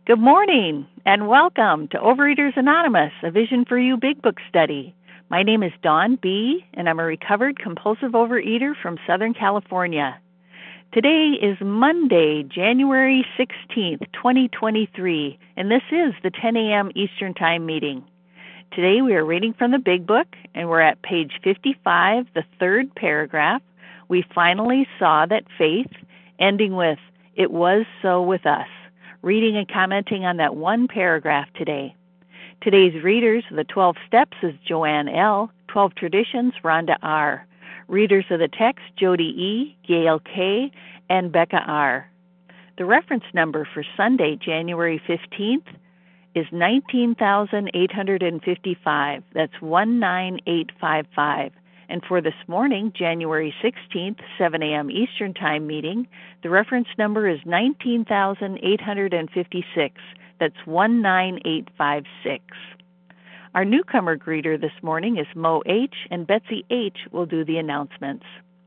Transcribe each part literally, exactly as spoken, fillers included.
Good morning and welcome to Overeaters Anonymous, a Vision for You Big Book study. My name is Dawn B., and I'm a recovered compulsive overeater from Southern California. Today is Monday, January sixteenth, twenty twenty-three, and this is the ten a.m. Eastern Time meeting. Today we are reading from the Big Book, and we're at page fifty-five, the third paragraph. We finally saw that faith, ending with, "It was so with us." Reading and commenting on that one paragraph today. Today's readers of the twelve Steps is Joanne L., twelve Traditions, Rhonda R. Readers of the text, Jody E., Gail K., and Becca R. The reference number for Sunday, January fifteenth, is nineteen thousand eight hundred fifty-five. That's one nine eight five five. And for this morning, January sixteenth, seven a.m. Eastern Time meeting, the reference number is nineteen thousand eight hundred fifty-six. That's one nine eight five six. Our newcomer greeter this morning is Mo H., and Betsy H. will do the announcements.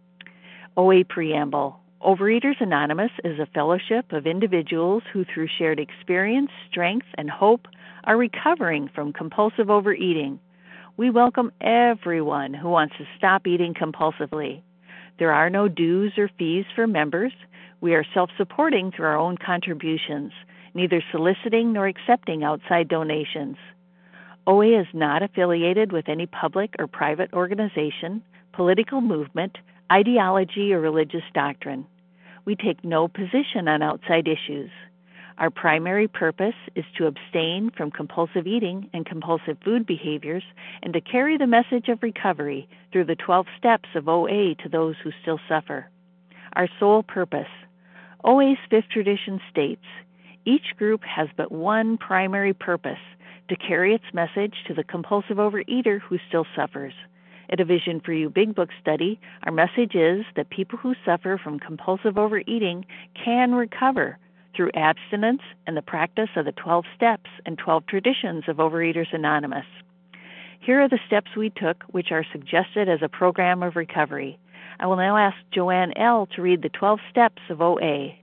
O A Preamble. Overeaters Anonymous is a fellowship of individuals who, through shared experience, strength, and hope, are recovering from compulsive overeating. We welcome everyone who wants to stop eating compulsively. There are no dues or fees for members. We are self-supporting through our own contributions, neither soliciting nor accepting outside donations. O A is not affiliated with any public or private organization, political movement, ideology, or religious doctrine. We take no position on outside issues. Our primary purpose is to abstain from compulsive eating and compulsive food behaviors and to carry the message of recovery through the twelve steps of O A to those who still suffer. Our sole purpose. O A's fifth tradition states, each group has but one primary purpose, to carry its message to the compulsive overeater who still suffers. At a Vision for You Big Book study, our message is that people who suffer from compulsive overeating can recover through abstinence and the practice of the twelve steps and twelve traditions of Overeaters Anonymous. Here are the steps we took, which are suggested as a program of recovery. I will now ask Joanne L. to read the twelve steps of O A.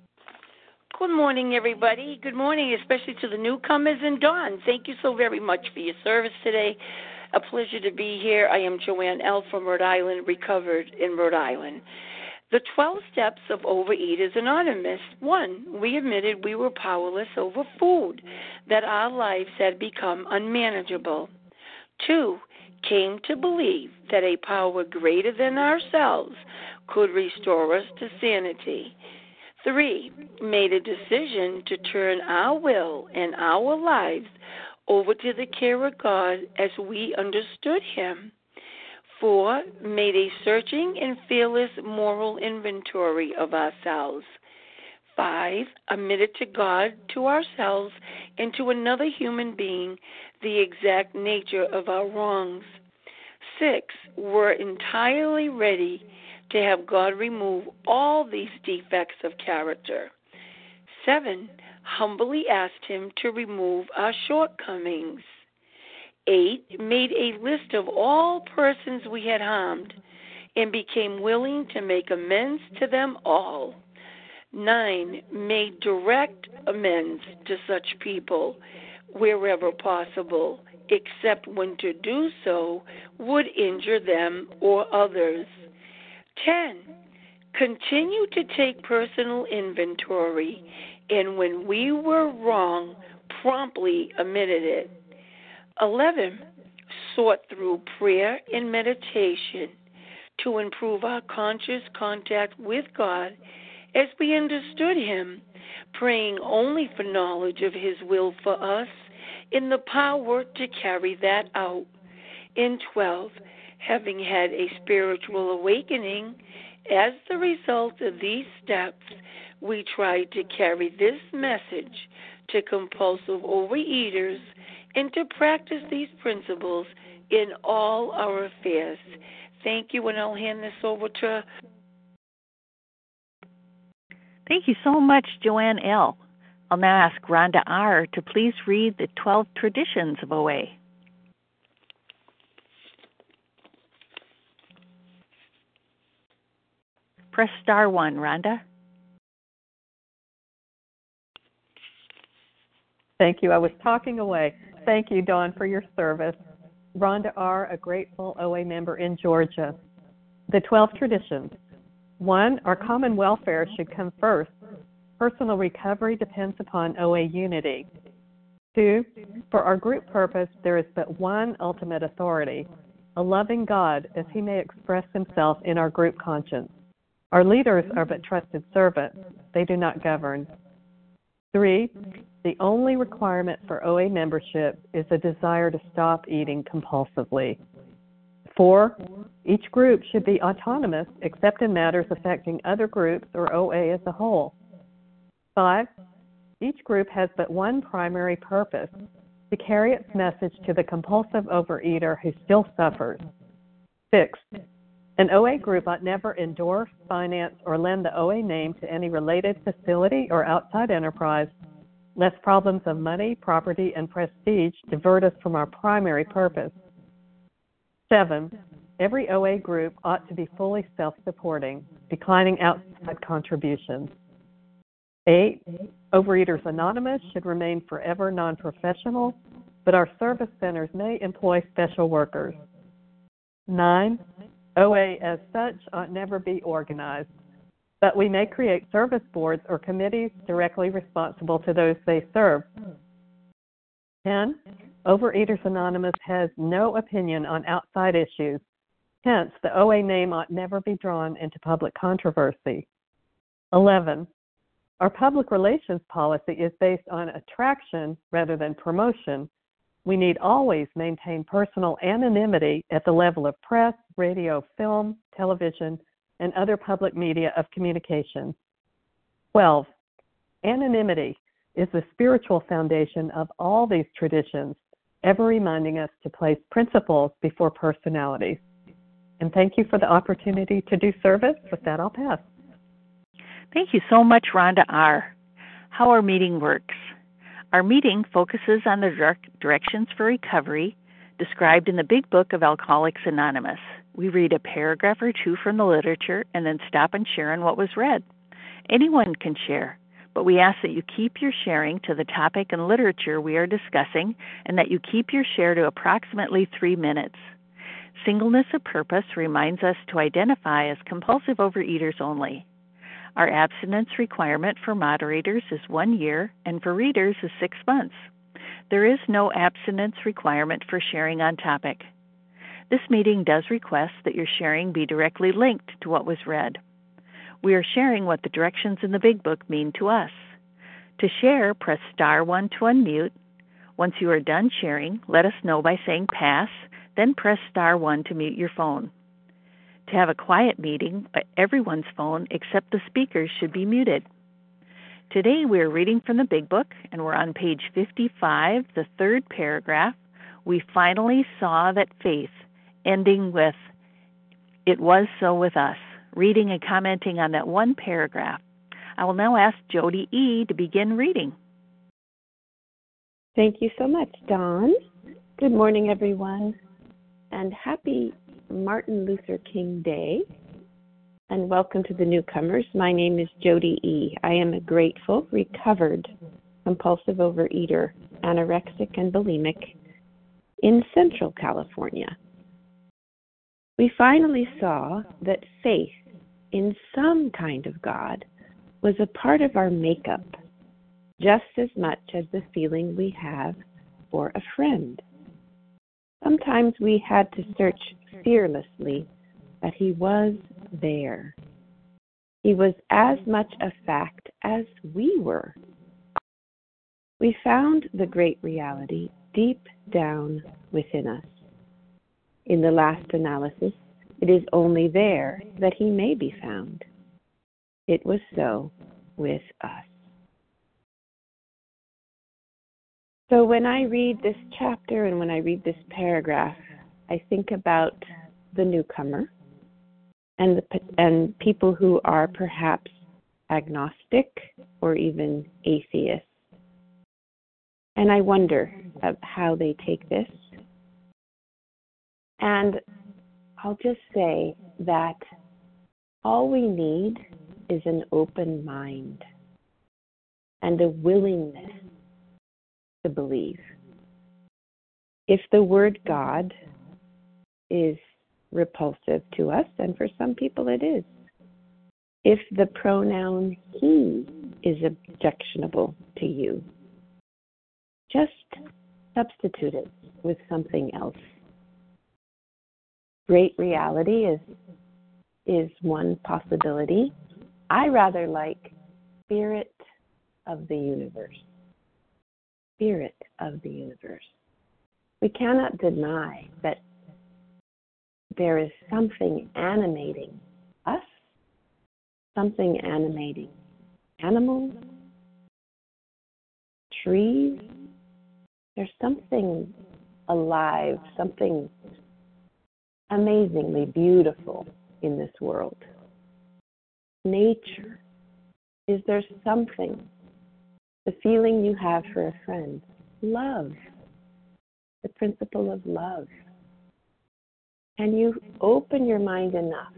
Good morning, everybody. Good morning, especially to the newcomers and Dawn. Thank you so very much for your service today. A pleasure to be here. I am Joanne L. from Rhode Island, recovered in Rhode Island. The twelve Steps of Overeaters Anonymous. One, we admitted we were powerless over food, that our lives had become unmanageable. Two, came to believe that a power greater than ourselves could restore us to sanity. Three, made a decision to turn our will and our lives over to the care of God as we understood Him. Four, made a searching and fearless moral inventory of ourselves. Five, admitted to God, to ourselves, and to another human being the exact nature of our wrongs. Six, were entirely ready to have God remove all these defects of character. Seven, humbly asked Him to remove our shortcomings. Eight, made a list of all persons we had harmed and became willing to make amends to them all. Nine, made direct amends to such people wherever possible, except when to do so would injure them or others. Ten, continue to take personal inventory, and when we were wrong, promptly admitted it. Eleven, sought through prayer and meditation to improve our conscious contact with God as we understood Him, praying only for knowledge of His will for us and the power to carry that out. And twelve, having had a spiritual awakening, as the result of these steps, we tried to carry this message to compulsive overeaters and to practice these principles in all our affairs. Thank you, and I'll hand this over to... Thank you so much, Joanne L. I'll now ask Rhonda R. to please read the twelve traditions of O A. Press star one, Rhonda. Thank you. I was talking away. Thank you, Dawn, for your service. Rhonda R., a grateful O A member in Georgia. The twelve traditions. One, our common welfare should come first. Personal recovery depends upon O A unity. Two, for our group purpose, there is but one ultimate authority, a loving God, as he may express himself in our group conscience. Our leaders are but trusted servants. They do not govern. Three, the only requirement for O A membership is a desire to stop eating compulsively. Four, each group should be autonomous except in matters affecting other groups or O A as a whole. Five, each group has but one primary purpose, to carry its message to the compulsive overeater who still suffers. Six, an O A group ought never endorse, finance, or lend the O A name to any related facility or outside enterprise, lest problems of money, property, and prestige divert us from our primary purpose. Seven, every O A group ought to be fully self-supporting, declining outside contributions. Eight, Overeaters Anonymous should remain forever non-professional, but our service centers may employ special workers. Nine, O A as such ought never be organized, but we may create service boards or committees directly responsible to those they serve. Ten, Overeaters Anonymous has no opinion on outside issues. Hence, the O A name ought never be drawn into public controversy. Eleven, our public relations policy is based on attraction rather than promotion. We need always maintain personal anonymity at the level of press, radio, film, television, and other public media of communication. Twelve, anonymity is the spiritual foundation of all these traditions, ever reminding us to place principles before personalities. And thank you for the opportunity to do service. With that, I'll pass. Thank you so much, Rhonda R. How our meeting works. Our meeting focuses on the direct directions for recovery described in the Big Book of Alcoholics Anonymous. We read a paragraph or two from the literature and then stop and share on what was read. Anyone can share, but we ask that you keep your sharing to the topic and literature we are discussing and that you keep your share to approximately three minutes. Singleness of purpose reminds us to identify as compulsive overeaters only. Our abstinence requirement for moderators is one year and for readers is six months. There is no abstinence requirement for sharing on topic. This meeting does request that your sharing be directly linked to what was read. We are sharing what the directions in the Big Book mean to us. To share, press star one to unmute. Once you are done sharing, let us know by saying pass, then press star one to mute your phone. To have a quiet meeting, everyone's phone except the speakers should be muted. Today we are reading from the Big Book, and we're on page fifty-five, the third paragraph. We finally saw that faith, ending with, "It was so with us," reading and commenting on that one paragraph. I will now ask Jody E. to begin reading. Thank you so much, Dawn. Good morning, everyone, and happy Martin Luther King Day, and welcome to the newcomers. My name is Jody E. I am a grateful, recovered, compulsive overeater, anorexic and bulimic in Central California. We finally saw that faith in some kind of God was a part of our makeup, just as much as the feeling we have for a friend. Sometimes we had to search fearlessly, but he was there. He was as much a fact as we were. We found the great reality deep down within us. In the last analysis, it is only there that he may be found. It was so with us. So when I read this chapter and when I read this paragraph, I think about the newcomer and the, and people who are perhaps agnostic or even atheists. And I wonder how they take this. And I'll just say that all we need is an open mind and a willingness to believe. If the word God is repulsive to us, and for some people it is, if the pronoun he is objectionable to you, just substitute it with something else. Great reality is is one possibility. I rather like spirit of the universe. Spirit of the universe. We cannot deny that there is something animating us, something animating animals, trees. There's something alive, something amazingly beautiful in this world. Nature. Is there something? The feeling you have for a friend. Love. The principle of love. Can you open your mind enough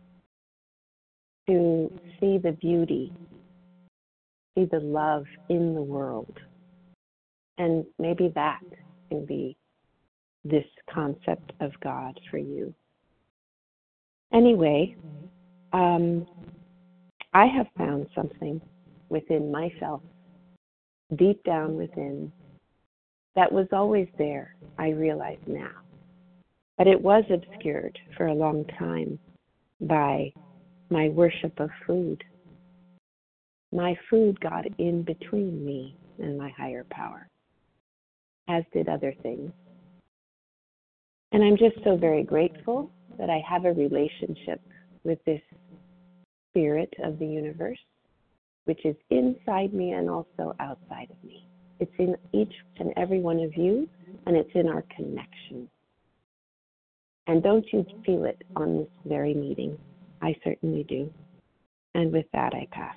to see the beauty, see the love in the world? And maybe that can be this concept of God for you. Anyway, um, I have found something within myself, deep down within, that was always there, I realize now. But it was obscured for a long time by my worship of food. My food got in between me and my higher power, as did other things. And I'm just so very grateful that I have a relationship with this spirit of the universe, which is inside me and also outside of me. It's in each and every one of you, and it's in our connection. And don't you feel it on this very meeting? I certainly do. And with that, I pass.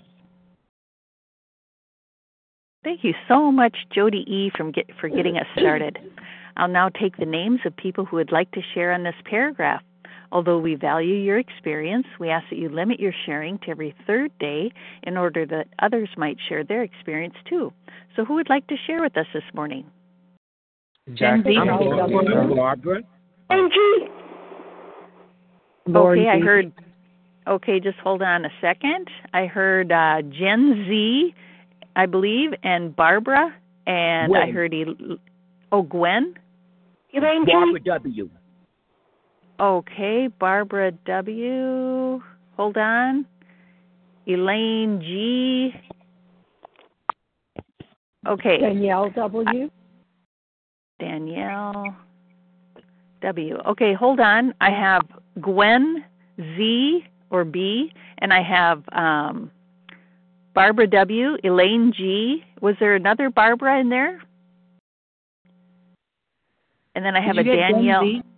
Thank you so much, Jody E., from get, for getting us started. I'll now take the names of people who would like to share on this paragraph. Although we value your experience, we ask that you limit your sharing to every third day in order that others might share their experience too. So who would like to share with us this morning? Jen Z. Barbara. Angie. Okay, I heard, okay, just hold on a second. I heard uh, Jen Z, I believe, and Barbara, and Gwen. I heard, El- oh, Gwen? Barbara W. Okay, Barbara W. Hold on. Elaine G. Okay. Danielle W. Danielle W. Okay, hold on. I have Gwen Z or B, and I have um, Barbara W. Elaine G. Was there another Barbara in there? And then I have Did a Danielle. Gen Z?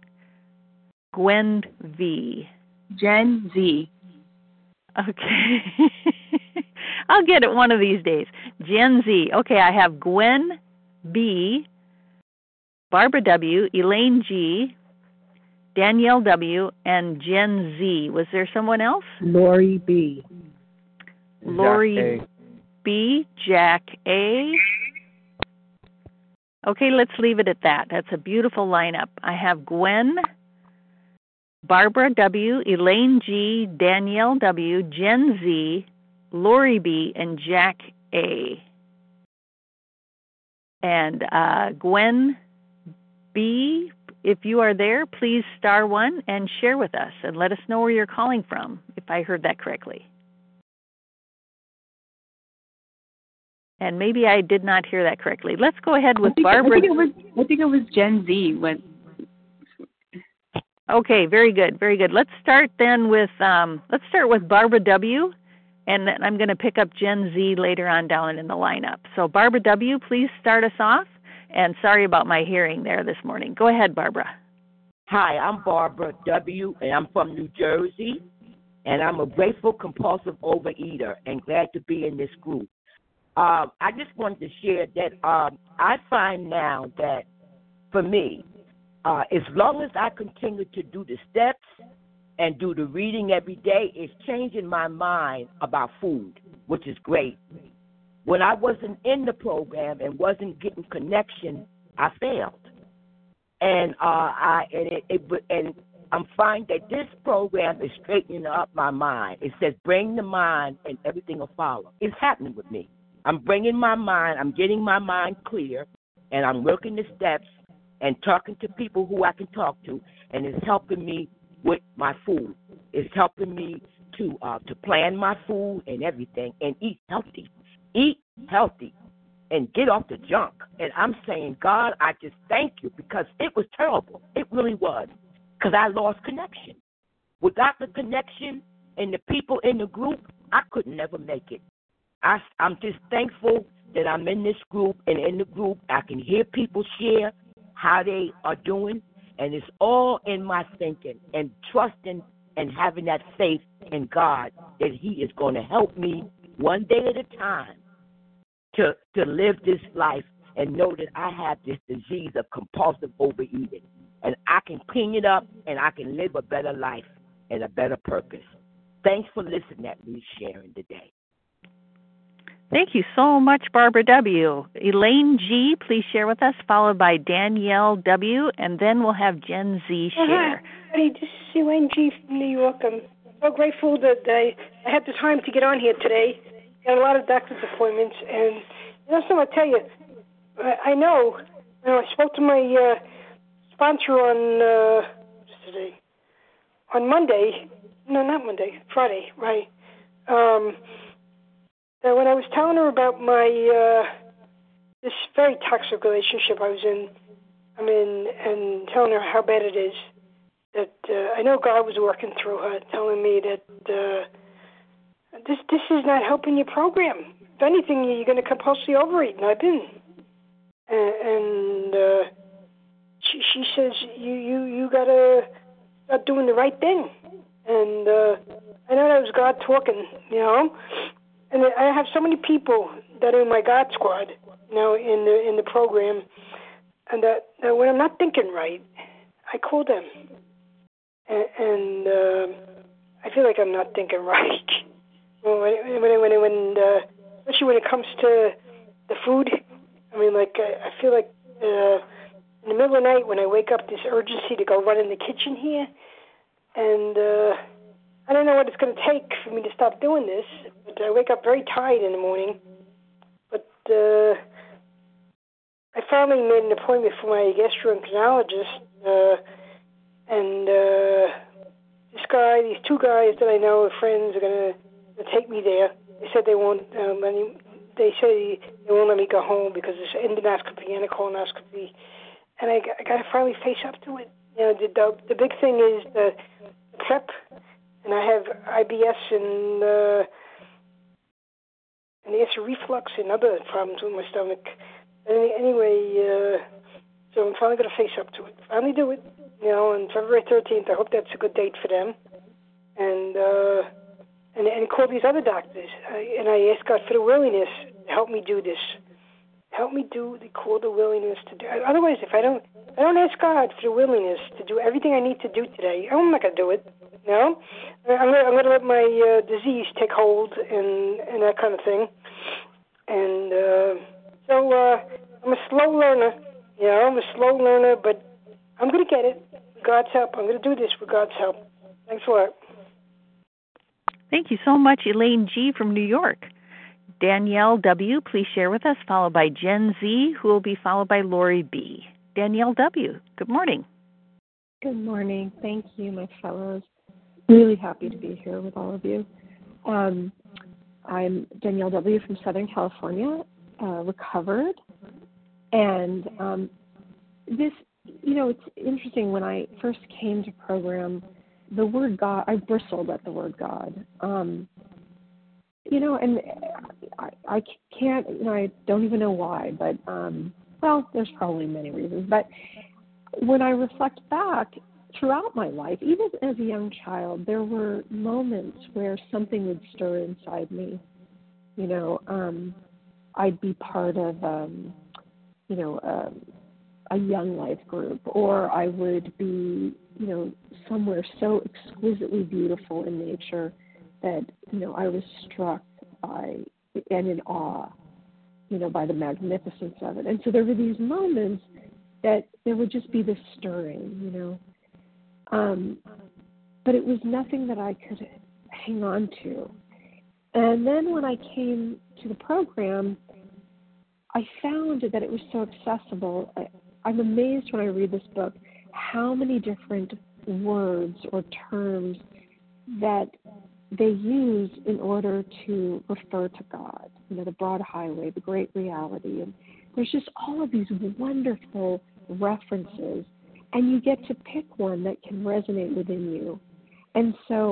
Gwen V. Gen Z. Okay. I'll get it one of these days. Gen Z. Okay, I have Gwen B, Barbara W, Elaine G, Danielle W, and Gen Z. Was there someone else? Lori B. Lori B, Jack A. Okay, let's leave it at that. That's a beautiful lineup. I have Gwen, Barbara W, Elaine G, Danielle W, Gen Z, Lori B, and Jack A. And uh, Gwen B, if you are there, please star one and share with us and let us know where you're calling from, if I heard that correctly. And maybe I did not hear that correctly. Let's go ahead with I think, Barbara. I think, it was, I think it was Gen Z. When... Okay, very good, very good. Let's start then with um, let's start with Barbara W, and then I'm going to pick up Gen Z later on down in the lineup. So Barbara W, please start us off. And sorry about my hearing there this morning. Go ahead, Barbara. Hi, I'm Barbara W, and I'm from New Jersey, and I'm a grateful compulsive overeater and glad to be in this group. Uh, I just wanted to share that um, I find now that for me, uh, as long as I continue to do the steps and do the reading every day, it's changing my mind about food, which is great. when I wasn't in the program and wasn't getting connection, I failed. And uh, I and it, it and I'm finding that this program is straightening up my mind. It says bring the mind and everything will follow. It's happening with me. I'm bringing my mind. I'm getting my mind clear, and I'm working the steps and talking to people who I can talk to, and it's helping me with my food. It's helping me to uh, to plan my food and everything and eat healthy. Eat healthy and get off the junk. And I'm saying, God, I just thank you because it was terrible. It really was because I lost connection. Without the connection and the people in the group, I could never make it. I, I'm just thankful that I'm in this group, and in the group I can hear people share how they are doing, and it's all in my thinking and trusting and having that faith in God that he is going to help me one day at a time to, to live this life and know that I have this disease of compulsive overeating, and I can clean it up and I can live a better life and a better purpose. Thanks for listening to me sharing today. Thank you so much, Barbara W. Elaine G., please share with us, followed by Danielle W., and then we'll have Jen Z. share. Uh-huh. Hey, this is Elaine G. from New York. I'm so grateful that I, I had the time to get on here today. Got a lot of doctor's appointments, and you know something, I'll tell you, I, I know, you know, I spoke to my uh, sponsor on, uh, what's today? On Monday, no, not Monday, Friday, right? Um... That when I was telling her about my uh, this very toxic relationship I was in, I'm in, and telling her how bad it is, that uh, I know God was working through her, telling me that uh, this this is not helping your program. If anything, you're going to compulsively overeat, and I've been. And, and uh, she she says you you you got to start doing the right thing, and uh, I know that was God talking, you know. And I have so many people that are in my God squad, you know, in the in the program, and that, that when I'm not thinking right, I call them, and, and uh, I feel like I'm not thinking right. when when when, when uh, especially when it comes to the food, I mean, like I, I feel like uh, in the middle of the night when I wake up, this urgency to go run in the kitchen here, and. Uh, I don't know what it's going to take for me to stop doing this, but I wake up very tired in the morning. But uh, I finally made an appointment for my gastroenterologist, uh, and uh, this guy, these two guys that I know are friends, are going to take me there. They said they won't. Um, any, they say they won't let me go home because it's endoscopy and a colonoscopy, and I, I got to finally face up to it. You know, the the, the big thing is the, the prep. And I have I B S and uh, and acid reflux and other problems with my stomach. Any, anyway, uh, so I'm finally going to face up to it. Finally do it. You know, on February thirteenth, I hope that's a good date for them. And uh, and and call these other doctors. I, and I ask God for the willingness to help me do this. Help me do the call the willingness to do. Otherwise, if I don't, if I don't ask God for the willingness to do everything I need to do today, I'm not going to do it. You know, I'm going, I'm going to let my uh, disease take hold and and that kind of thing. And uh, so uh, I'm a slow learner. You know, I'm a slow learner, but I'm going to get it with God's help. I'm going to do this with God's help. Thanks a lot. Thank you so much, Elaine G. from New York. Danielle W., please share with us, followed by Jen Z., who will be followed by Lori B. Danielle W., good morning. Good morning. Thank you, my fellows. Really happy to be here with all of you. Um, I'm Danielle W. from Southern California, uh, recovered. And um, this, you know, it's interesting. When I first came to program, the word God, I bristled at the word God. Um, you know, and I, I can't, you know, I don't even know why, but, um, well, there's probably many reasons. But when I reflect back, throughout my life, even as a young child, there were moments where something would stir inside me. You know, um, I'd be part of, um, you know, um, a young life group, or I would be, you know, somewhere so exquisitely beautiful in nature that, you know, I was struck by and in awe you know, by the magnificence of it. And so there were these moments that there would just be this stirring, you know. Um, but it was nothing that I could hang on to. And then when I came to the program, I found that it was so accessible. I, I'm amazed when I read this book how many different words or terms that they use in order to refer to God. You know, the broad highway, the great reality. And there's just all of these wonderful references, and you get to pick one that can resonate within you. And so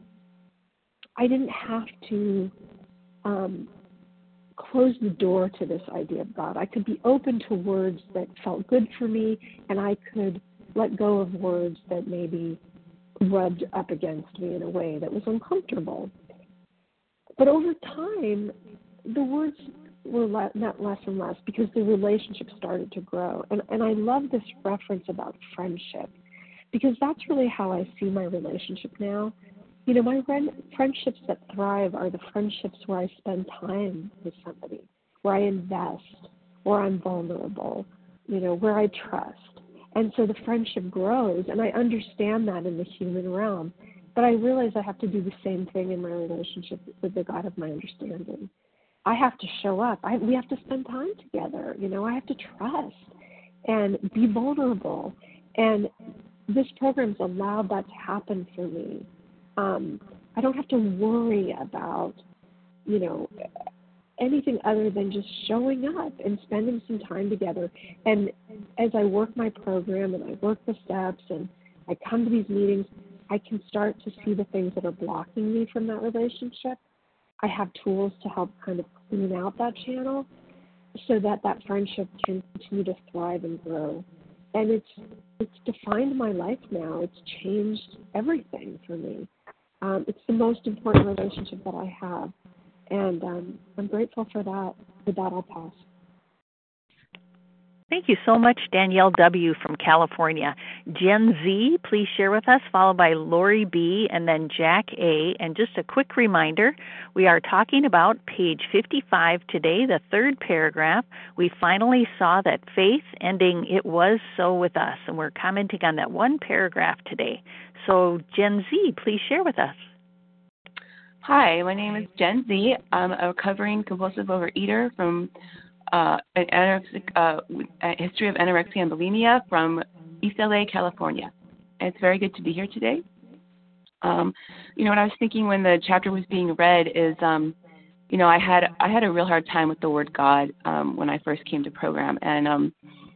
I didn't have to um, close the door to this idea of God. I could be open to words that felt good for me, and I could let go of words that maybe rubbed up against me in a way that was uncomfortable. But over time, the words were le- not less and less because the relationship started to grow. And, and I love this reference about friendship because that's really how I see my relationship now. You know, my friend, friendships that thrive are the friendships where I spend time with somebody, where I invest, where I'm vulnerable, you know, where I trust. And so the friendship grows, and I understand that in the human realm. But I realize I have to do the same thing in my relationship with the God of my understanding. I have to show up. I, we have to spend time together. You know, I have to trust and be vulnerable. And this program's allowed that to happen for me. Um, I don't have to worry about, you know, anything other than just showing up and spending some time together. And as I work my program and I work the steps and I come to these meetings, I can start to see the things that are blocking me from that relationship. I have tools to help kind of clean out that channel so that that friendship can continue to thrive and grow. And it's it's defined my life now. It's changed everything for me. Um, it's the most important relationship that I have. And um, I'm grateful for that. With that, I'll pass. Thank you so much, Danielle W. from California. Jen Z, please share with us, followed by Lori B. and then Jack A. And just a quick reminder, we are talking about page fifty-five today, the third paragraph. We finally saw that faith ending, it was so with us. And we're commenting on that one paragraph today. So Jen Z, please share with us. Hi, my name is Jen Z. I'm a recovering compulsive overeater from uh, an anorexic, uh, a history of anorexia and bulimia from East L A, California. And it's very good to be here today. Um, you know, what I was thinking when the chapter was being read is, um, you know, I had I had a real hard time with the word God um, when I first came to program, and um,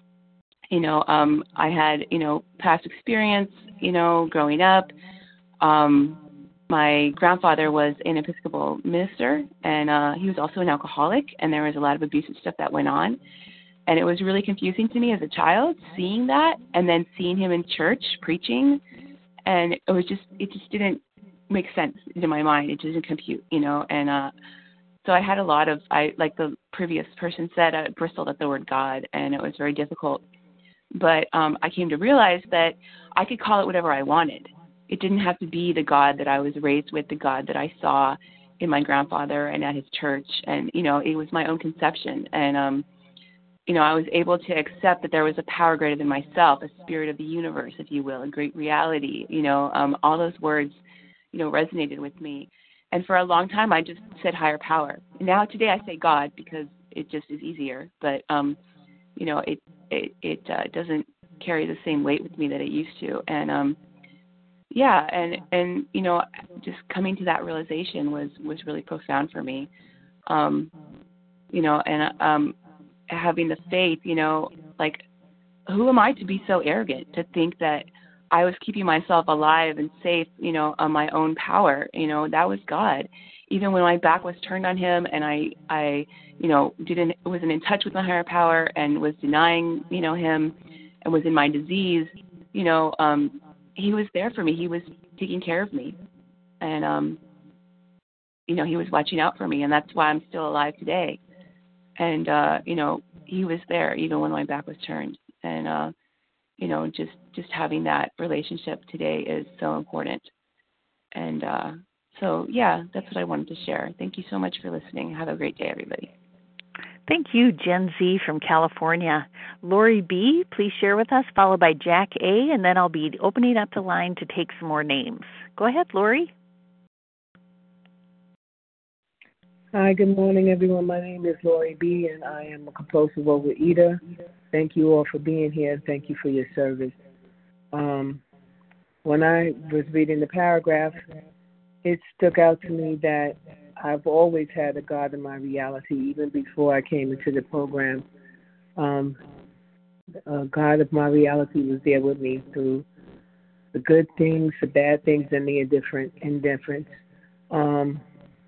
you know, um, I had you know past experience, you know, growing up. Um, My grandfather was an Episcopal minister, and uh, he was also an alcoholic, and there was a lot of abusive stuff that went on. And it was really confusing to me as a child, seeing that, and then seeing him in church preaching, and it was just, it just didn't make sense in my mind. It didn't compute, you know, and uh, so I had a lot of, I like the previous person said, I bristled at the word God, and it was very difficult. But um, I came to realize that I could call it whatever I wanted. It didn't have to be the God that I was raised with, the God that I saw in my grandfather and at his church. And, you know, it was my own conception. And, um, you know, I was able to accept that there was a power greater than myself, a spirit of the universe, if you will, a great reality. You know, um, all those words, you know, resonated with me. And for a long time, I just said higher power. Now today I say God because it just is easier. But, um, you know, it, it, it uh, doesn't carry the same weight with me that it used to. And, um, Yeah, and, and you know, just coming to that realization was, was really profound for me, um, you know, and um, having the faith, you know, like, who am I to be so arrogant to think that I was keeping myself alive and safe, you know, on my own power? You know, that was God. Even when my back was turned on him and I, I, you know, didn't wasn't in touch with my higher power and was denying, you know, him and was in my disease, you know, um, he was there for me. He was taking care of me. And, um, you know, he was watching out for me. And that's why I'm still alive today. And, uh, you know, he was there even when my back was turned. And, uh, you know, just, just having that relationship today is so important. And uh, so, yeah, that's what I wanted to share. Thank you so much for listening. Have a great day, everybody. Thank you, Gen Z from California. Lori B., please share with us, followed by Jack A., and then I'll be opening up the line to take some more names. Go ahead, Lori. Hi, good morning, everyone. My name is Lori B., and I am a compulsive overeater. Thank you all for being here. Thank you for your service. Um, when I was reading the paragraph, it stuck out to me that I've always had a God in my reality, even before I came into the program. Um, a God of my reality was there with me through the good things, the bad things, and the indifferent indifference. Um,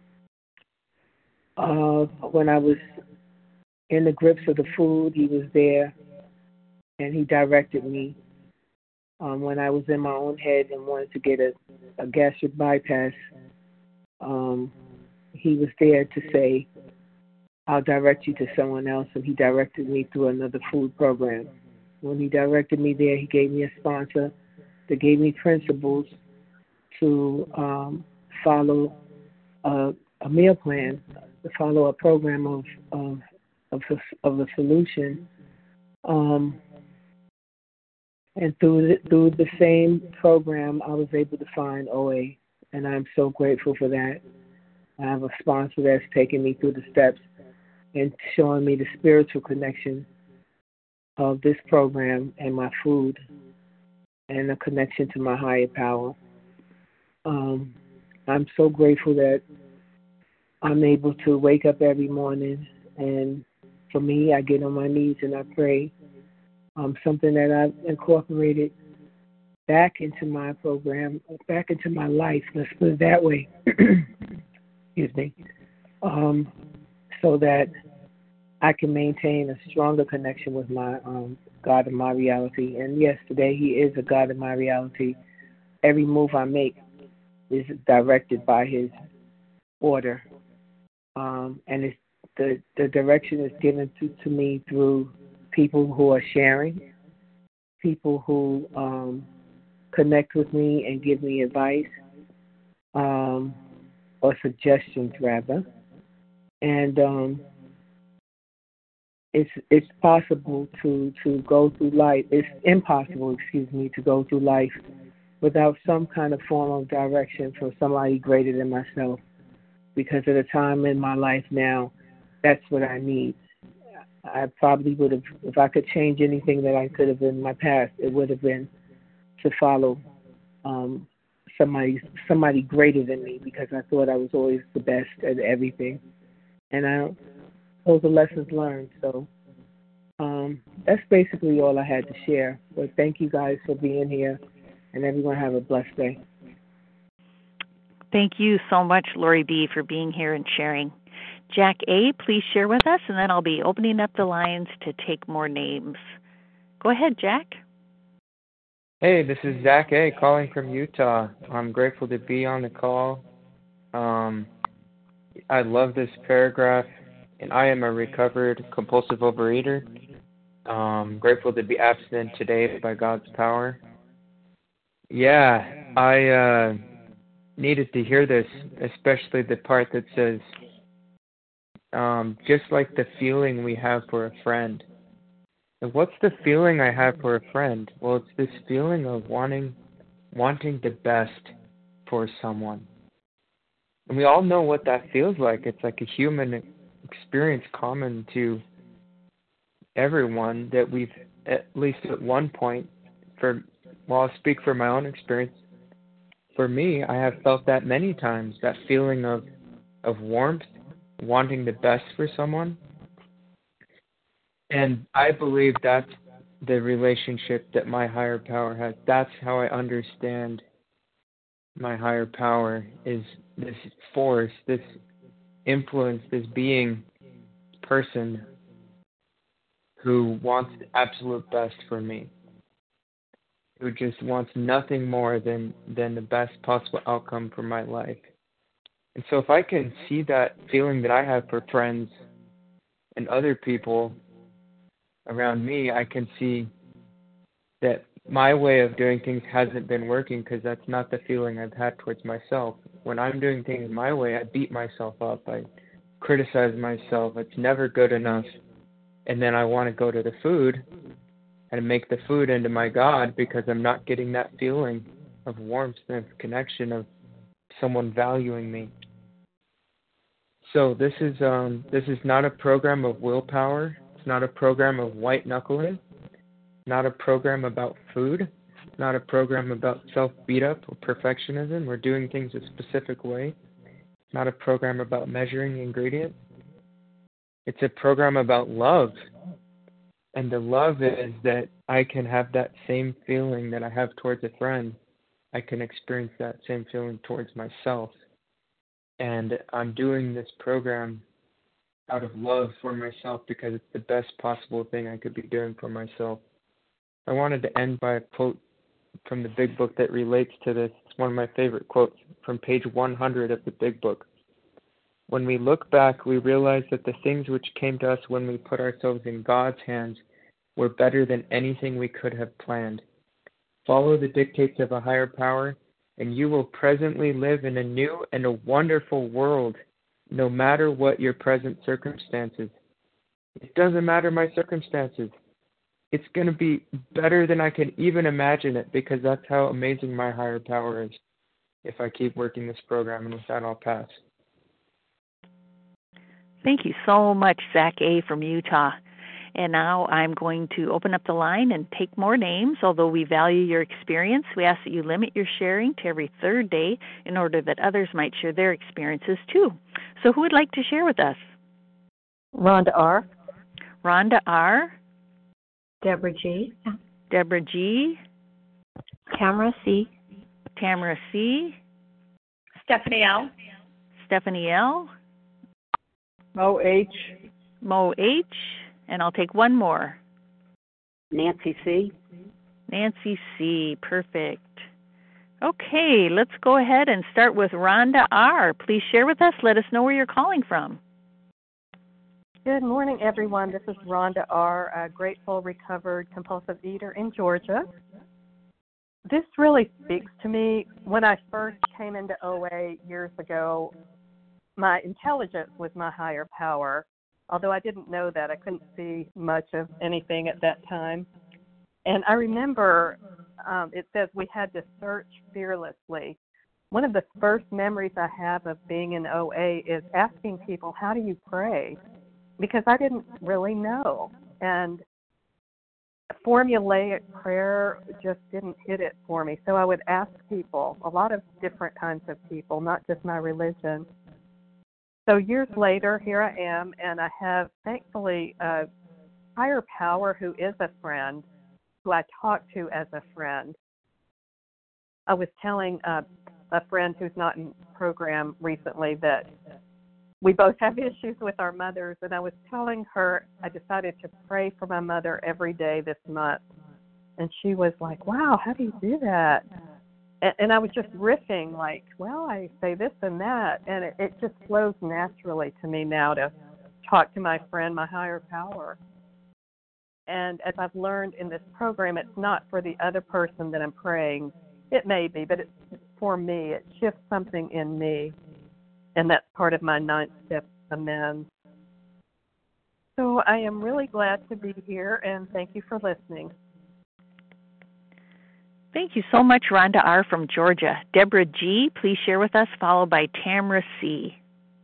uh, when I was in the grips of the food, he was there, and he directed me. Um, when I was in my own head and wanted to get a, a gastric bypass, um, he was there to say, I'll direct you to someone else, and he directed me through another food program. When he directed me there, he gave me a sponsor that gave me principles to um, follow a, a meal plan, to follow a program of of of, of a solution. Um, and through the, through the same program, I was able to find O A, and I'm so grateful for that. I have a sponsor that's taking me through the steps and showing me the spiritual connection of this program and my food and a connection to my higher power. Um, I'm so grateful that I'm able to wake up every morning, and for me, I get on my knees and I pray. Um, something that I've incorporated back into my program, back into my life, let's put it that way. Excuse me, um, so that I can maintain a stronger connection with my um, God in my reality. And yes, today he is a God in my reality. Every move I make is directed by his order, um, and it's, the the direction is given to, to me through people who are sharing, people who um, connect with me and give me advice. Um, or suggestions rather, and um, it's it's possible to, to go through life. It's impossible, excuse me, to go through life without some kind of form of direction from somebody greater than myself. Because at a time in my life now, that's what I need. I probably would have, if I could change anything that I could have in my past, it would have been to follow Um, somebody somebody greater than me, because I thought I was always the best at everything, and I those are lessons learned. So um, that's basically all I had to share. But thank you guys for being here, and everyone have a blessed day. Thank you so much, Lori B., for being here and sharing. Jack A., please share with us, and then I'll be opening up the lines to take more names. Go ahead, Jack. Hey, this is Zach A. calling from Utah. I'm grateful to be on the call. Um, I love this paragraph, and I am a recovered compulsive overeater. Um, grateful to be abstinent today by God's power. Yeah, I uh, needed to hear this, especially the part that says, um, just like the feeling we have for a friend. And what's the feeling I have for a friend? Well, it's this feeling of wanting wanting the best for someone. And we all know what that feels like. It's like a human experience common to everyone that we've, at least at one point, for, well, I'll speak for my own experience. For me, I have felt that many times, that feeling of, of warmth, wanting the best for someone. And I believe that's the relationship that my higher power has. That's how I understand my higher power, is this force, this influence, this being, person who wants the absolute best for me, who just wants nothing more than, than the best possible outcome for my life. And so if I can see that feeling that I have for friends and other people around me, I can see that my way of doing things hasn't been working, because that's not the feeling I've had towards myself. When I'm doing things my way, I beat myself up. I criticize myself. It's never good enough. And then I want to go to the food and make the food into my God because I'm not getting that feeling of warmth and connection of someone valuing me. So this is um, this is not a program of willpower. It's not a program of white knuckling. Not a program about food. Not a program about self-beat-up or perfectionism or doing things a specific way. Not a program about measuring ingredients. It's a program about love. And the love is that I can have that same feeling that I have towards a friend. I can experience that same feeling towards myself. And I'm doing this program out of love for myself because it's the best possible thing I could be doing for myself. I wanted to end by a quote from the Big Book that relates to this. It's one of my favorite quotes from page one hundred of the Big Book. When we look back, we realize that the things which came to us when we put ourselves in God's hands were better than anything we could have planned. Follow the dictates of a higher power, and you will presently live in a new and a wonderful world, no matter what your present circumstances. It doesn't matter my circumstances. It's going to be better than I can even imagine it because that's how amazing my higher power is if I keep working this program, and with that, I'll pass. Thank you so much, Zach A. from Utah. And now I'm going to open up the line and take more names. Although we value your experience, we ask that you limit your sharing to every third day in order that others might share their experiences too. So who would like to share with us? Rhonda R. Rhonda R. Deborah G. Deborah G. Tamara C. Tamara C. Stephanie L. Stephanie L. Mo H. Mo H. And I'll take one more. Nancy C. Nancy C. Perfect. Okay, let's go ahead and start with Rhonda R. Please share with us. Let us know where you're calling from. Good morning, everyone. This is Rhonda R., a grateful, recovered, compulsive eater in Georgia. This really speaks to me. When I first came into O A years ago, my intelligence was my higher power. Although I didn't know that, I couldn't see much of anything at that time. And I remember um, it says we had to search fearlessly. One of the first memories I have of being in O A is asking people, how do you pray? Because I didn't really know. And formulaic prayer just didn't hit it for me. So I would ask people, a lot of different kinds of people, not just my religion. So years later, here I am, and I have, thankfully, a higher power who is a friend, who I talk to as a friend. I was telling uh, a friend who's not in the program recently that we both have issues with our mothers, and I was telling her I decided to pray for my mother every day this month. And she was like, wow, how do you do that? And, and I was just riffing like, well, I say this and that, and it, it just flows naturally to me now to talk to my friend, my higher power. And as I've learned in this program, it's not for the other person that I'm praying. It may be, but it's for me. It shifts something in me. And that's part of my ninth step amends. So I am really glad to be here, and thank you for listening. Thank you so much, Rhonda R. from Georgia. Deborah G., please share with us, followed by Tamara C.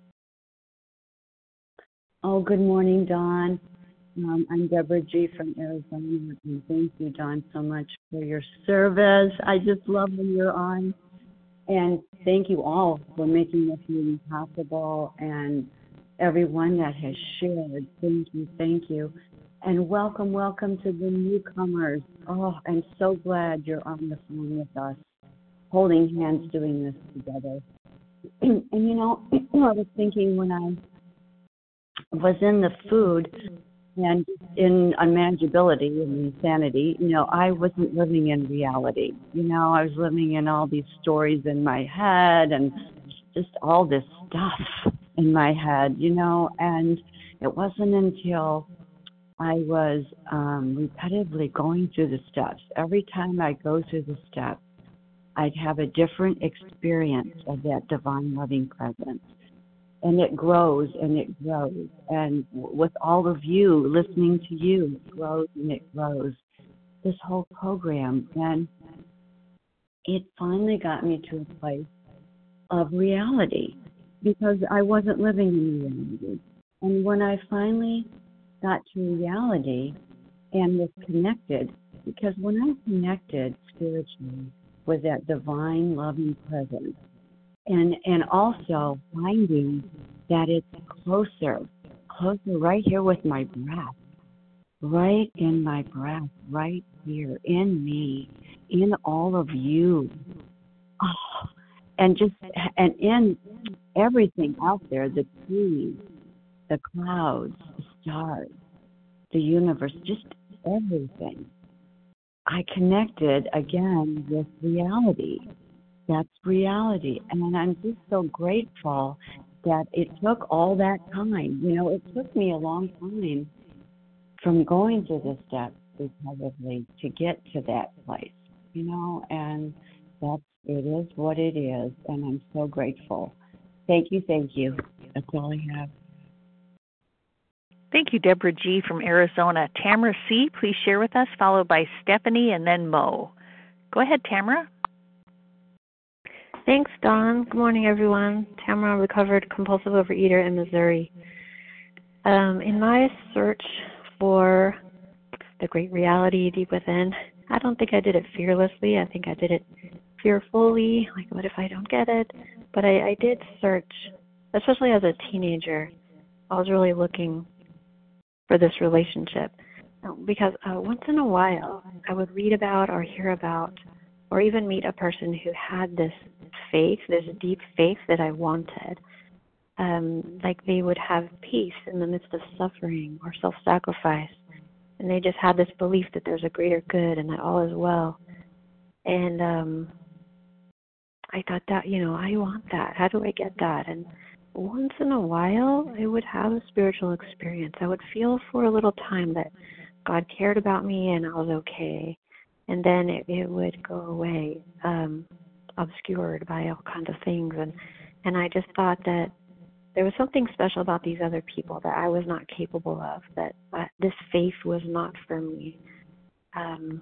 Oh, good morning, Dawn. Um, I'm Deborah G. from Arizona, and thank you, Dawn, so much for your service. I just love when you're on. And thank you all for making this meeting possible, and everyone that has shared. Thank you, thank you. And welcome, welcome to the newcomers. Oh, I'm so glad you're on the phone with us, holding hands, doing this together. And, you know, I was thinking when I was in the food and in unmanageability and insanity, you know, I wasn't living in reality. You know, I was living in all these stories in my head and just all this stuff in my head, you know, and it wasn't until I was um, repetitively going through the steps. Every time I go through the steps, I'd have a different experience of that divine loving presence. and it grows and it grows. And with all of you listening to you, it grows and it grows. This whole program, and it finally got me to a place of reality because I wasn't living in reality. And when I finally got to reality and was connected, because when I'm connected spiritually with that divine loving presence, and and also finding that it's closer, closer right here with my breath, right in my breath, right here in me, in all of you, oh, and just and in everything out there, the trees, the clouds, the stars, the universe, just everything. I connected again with reality. That's reality. And I'm just so grateful that it took all that time. You know, it took me a long time from going through the steps repetitively to get to that place, you know, and that's, it is what it is. And I'm so grateful. Thank you, thank you. That's all I have. Thank you, Deborah G. from Arizona. Tamara C., please share with us, followed by Stephanie and then Mo. Go ahead, Tamara. Thanks, Dawn. Good morning, everyone. Tamara, recovered compulsive overeater in Missouri. Um, in my search for the great reality deep within, I don't think I did it fearlessly. I think I did it fearfully, like, what if I don't get it? But I, I did search, especially as a teenager. I was really looking for this relationship because uh, once in a while I would read about or hear about or even meet a person who had this faith, this deep faith that I wanted. Um, like they would have peace in the midst of suffering or self-sacrifice. And they just had this belief that there's a greater good and that all is well. And um, I thought that, you know, I want that. How do I get that? And once in a while, I would have a spiritual experience. I would feel for a little time that God cared about me and I was okay. And then it, it would go away, um, obscured by all kinds of things. And, and I just thought that there was something special about these other people that I was not capable of, that uh, this faith was not for me. Um,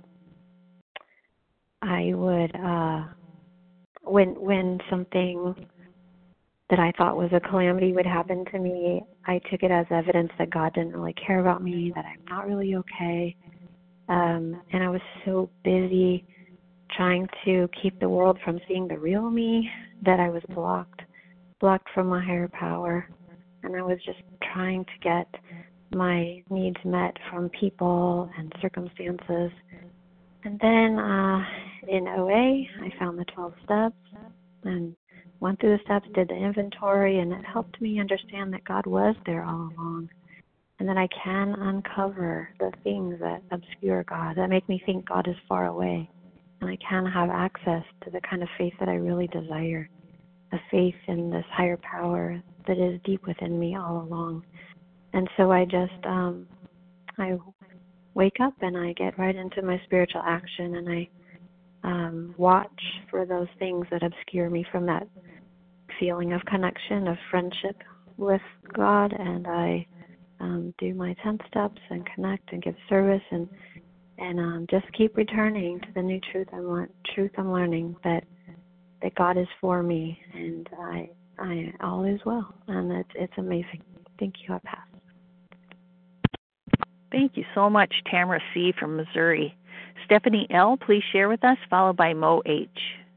I would, uh, when when something that I thought was a calamity would happen to me, I took it as evidence that God didn't really care about me, that I'm not really okay. Um, and I was so busy trying to keep the world from seeing the real me that I was blocked, blocked from my higher power. And I was just trying to get my needs met from people and circumstances. And then uh, in O A, I found the twelve steps and went through the steps, did the inventory, and it helped me understand that God was there all along and that I can uncover the things that obscure God, that make me think God is far away. And I can have access to the kind of faith that I really desire, a faith in this higher power that is deep within me all along. And so I just, um, I wake up and I get right into my spiritual action and I um, watch for those things that obscure me from that feeling of connection, of friendship with God, and I um, do my ten steps and connect and give service and and um, just keep returning to the new truth I'm truth I'm learning, that that God is for me and I I all is well, and it's it's amazing. Thank you. I pass. Thank you so much, Tamara C. from Missouri. Stephanie L., please share with us, followed by Mo H.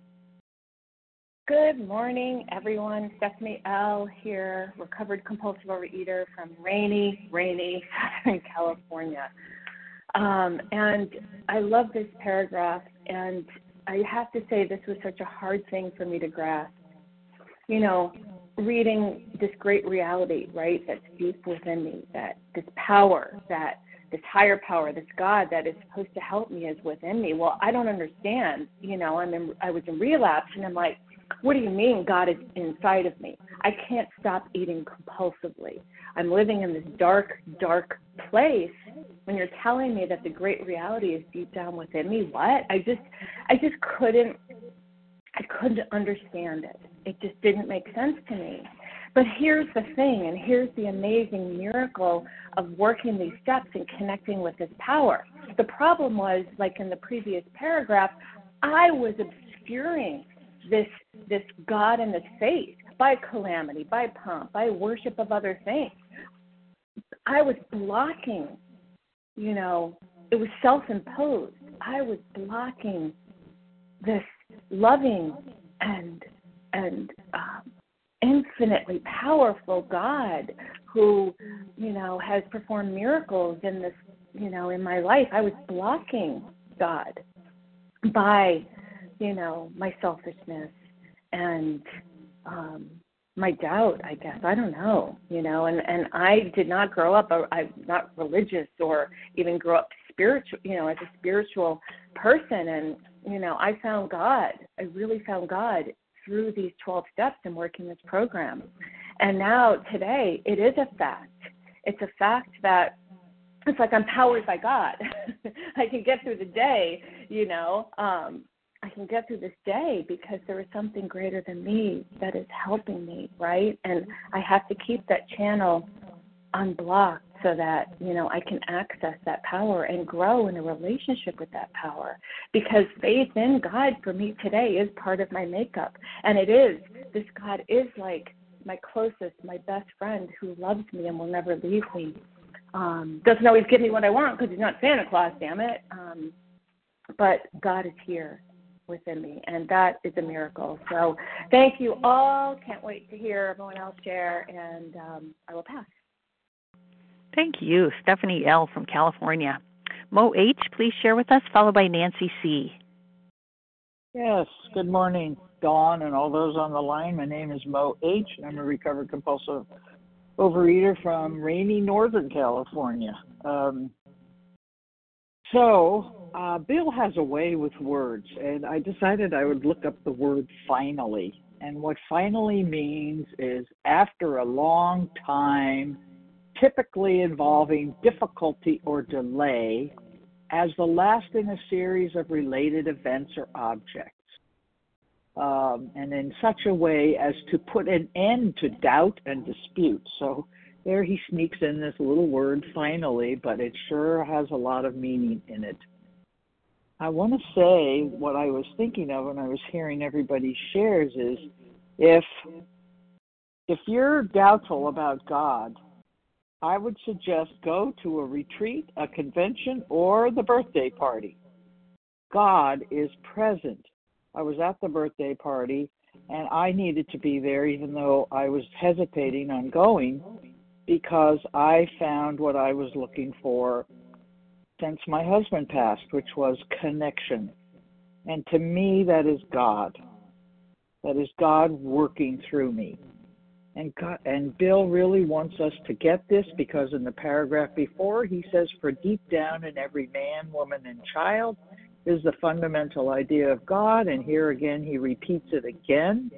Good morning, everyone. Stephanie L. here, recovered compulsive overeater from rainy, rainy Southern California. Um, and I love this paragraph, and I have to say this was such a hard thing for me to grasp. You know, reading this great reality, right, that's deep within me, that this power, that this higher power, this God that is supposed to help me is within me. Well, I don't understand. You know, I'm in, I was in relapse, and I'm like, what do you mean God is inside of me? I can't stop eating compulsively. I'm living in this dark, dark place when you're telling me that the great reality is deep down within me. What? I just, I just couldn't, I couldn't understand it. It just didn't make sense to me. But here's the thing, and here's the amazing miracle of working these steps and connecting with this power. The problem was, like in the previous paragraph, I was obscuring this this God and this faith by calamity, by pomp, by worship of other things. I was blocking, you know, it was self-imposed. I was blocking this loving and and um, infinitely powerful God who, you know, has performed miracles in this, you know, in my life. I was blocking God by, you know, my selfishness and um, my doubt, I guess. I don't know, you know, and, and I did not grow up, I'm not religious or even grow up spiritual, you know, as a spiritual person. And, you know, I found God. I really found God through these twelve steps and working this program. And now today it is a fact. It's a fact that it's like I'm powered by God. I can get through the day, you know, um, I can get through this day because there is something greater than me that is helping me, right? And I have to keep that channel unblocked so that, you know, I can access that power and grow in a relationship with that power. Because faith in God for me today is part of my makeup. And it is. This God is like my closest, my best friend who loves me and will never leave me. Um, doesn't always give me what I want because he's not Santa Claus, damn it. Um, but God is here within me, and that is a miracle. So thank you all. Can't wait to hear everyone else share, and um, I will pass. Thank you, Stephanie L. from California. Mo H., please share with us, followed by Nancy C. Yes, good morning, Dawn, and all those on the line. My name is Mo H., and I'm a recovered compulsive overeater from rainy Northern California. Um, so, uh, Bill has a way with words, and I decided I would look up the word finally. And what finally means is after a long time, typically involving difficulty or delay, as the last in a series of related events or objects, um, and in such a way as to put an end to doubt and dispute. So there he sneaks in this little word, finally, but it sure has a lot of meaning in it. I want to say what I was thinking of when I was hearing everybody's shares is if if you're doubtful about God, I would suggest go to a retreat, a convention, or the birthday party. God is present. I was at the birthday party, and I needed to be there even though I was hesitating on going because I found what I was looking for since my husband passed, which was connection. And to me, that is God. That is God working through me. And God, and Bill really wants us to get this because in the paragraph before, he says, for deep down in every man, woman, and child is the fundamental idea of God. And here again, he repeats it again.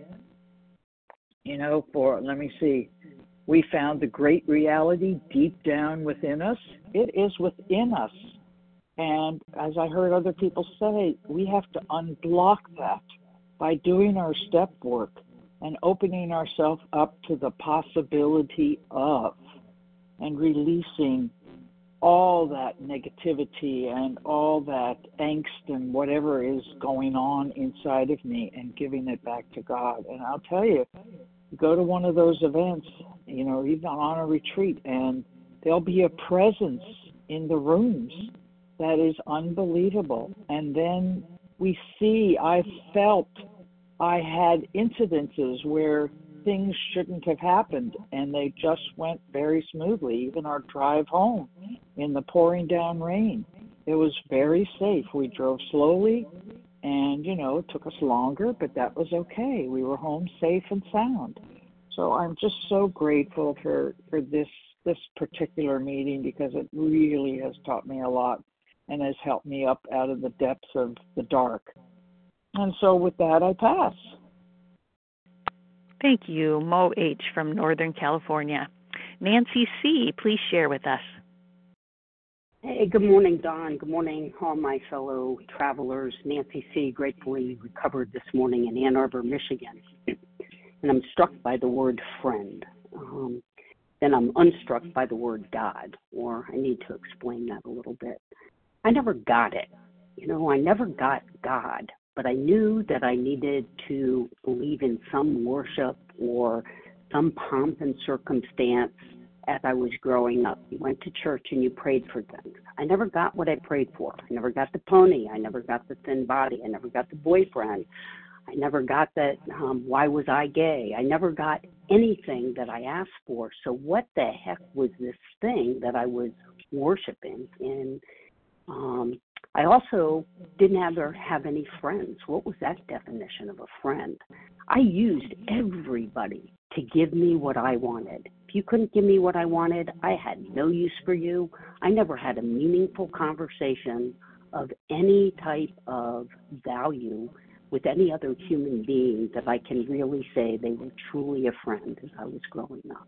You know, for, let me see, we found the great reality deep down within us. It is within us. And as I heard other people say, we have to unblock that by doing our step work and opening ourselves up to the possibility of, and releasing all that negativity and all that angst and whatever is going on inside of me and giving it back to God. And I'll tell you, go to one of those events, you know, even on a retreat, and there'll be a presence in the rooms that is unbelievable. And then we see, I felt I had incidences where things shouldn't have happened, and they just went very smoothly. Even our drive home in the pouring down rain, it was very safe. We drove slowly, and, you know, it took us longer, but that was okay. We were home safe and sound. So I'm just so grateful for, for this, this particular meeting because it really has taught me a lot and has helped me up out of the depths of the dark. And so with that, I pass. Thank you, Mo H. from Northern California. Nancy C., please share with us. Hey, good morning, Don. Good morning, all my fellow travelers. Nancy C., gratefully recovered this morning in Ann Arbor, Michigan. and I'm struck by the word friend. Um, then I'm unstruck by the word God, or I need to explain that a little bit. I never got it. You know, I never got God, but I knew that I needed to believe in some worship or some pomp and circumstance as I was growing up. You went to church and you prayed for things. I never got what I prayed for. I never got the pony. I never got the thin body. I never got the boyfriend. I never got that, um, why was I gay? I never got anything that I asked for. So what the heck was this thing that I was worshiping? And um, I also didn't ever have any friends. What was that definition of a friend? I used everybody to give me what I wanted. If you couldn't give me what I wanted, I had no use for you. I never had a meaningful conversation of any type of value with any other human being that I can really say they were truly a friend as I was growing up.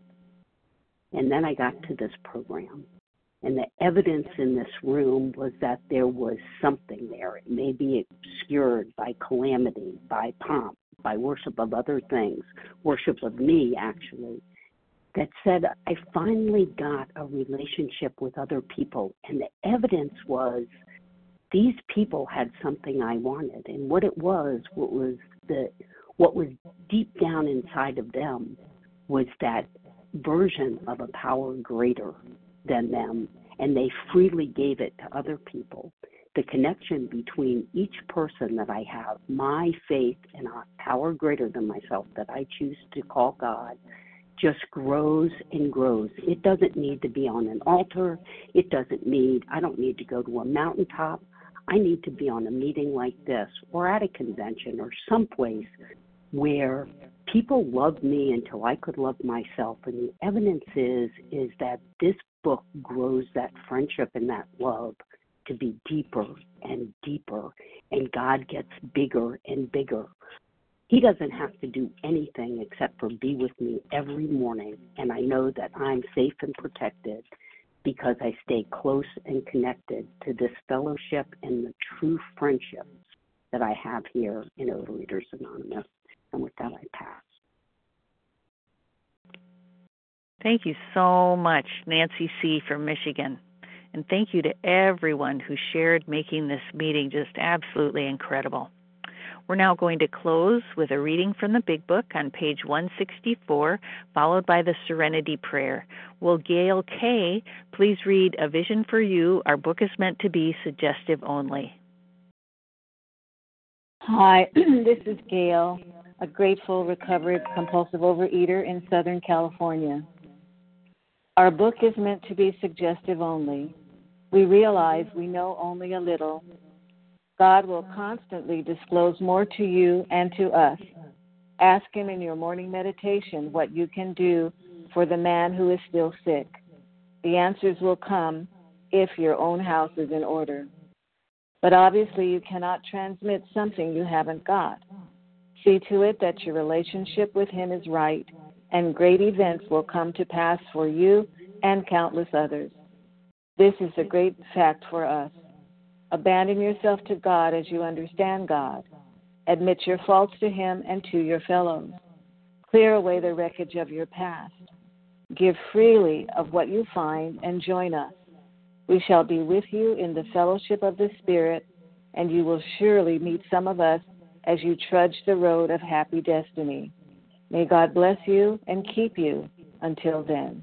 And then I got to this program. And the evidence in this room was that there was something there. It may be obscured by calamity, by pomp, by worship of other things, worship of me, actually, that said I finally got a relationship with other people. And the evidence was these people had something I wanted. And what it was, what was the, what was deep down inside of them was that version of a power greater than them, and they freely gave it to other people. The connection between each person that I have, my faith in a power greater than myself that I choose to call God, just grows and grows. It doesn't need to be on an altar. It doesn't need, I don't need to go to a mountaintop. I need to be on a meeting like this or at a convention or someplace where people loved me until I could love myself. And the evidence is, is that this book grows that friendship and that love to be deeper and deeper, and God gets bigger and bigger. He doesn't have to do anything except for be with me every morning, and I know that I'm safe and protected because I stay close and connected to this fellowship and the true friendships that I have here in Overeaters Anonymous. And with that, I pass. Thank you so much, Nancy C. from Michigan. And thank you to everyone who shared, making this meeting just absolutely incredible. We're now going to close with a reading from the Big Book on page one sixty-four, followed by the Serenity Prayer. Will Gail K. please read A Vision for You? Our book is meant to be suggestive only. Hi, this is Gail, a grateful, recovered, compulsive overeater in Southern California. Our book is meant to be suggestive only. We realize we know only a little. God will constantly disclose more to you and to us. Ask Him in your morning meditation what you can do for the man who is still sick. The answers will come if your own house is in order. But obviously you cannot transmit something you haven't got. See to it that your relationship with Him is right, and great events will come to pass for you and countless others. This is a great fact for us. Abandon yourself to God as you understand God. Admit your faults to Him and to your fellows. Clear away the wreckage of your past. Give freely of what you find and join us. We shall be with you in the fellowship of the Spirit, and you will surely meet some of us as you trudge the road of happy destiny. May God bless you and keep you until then.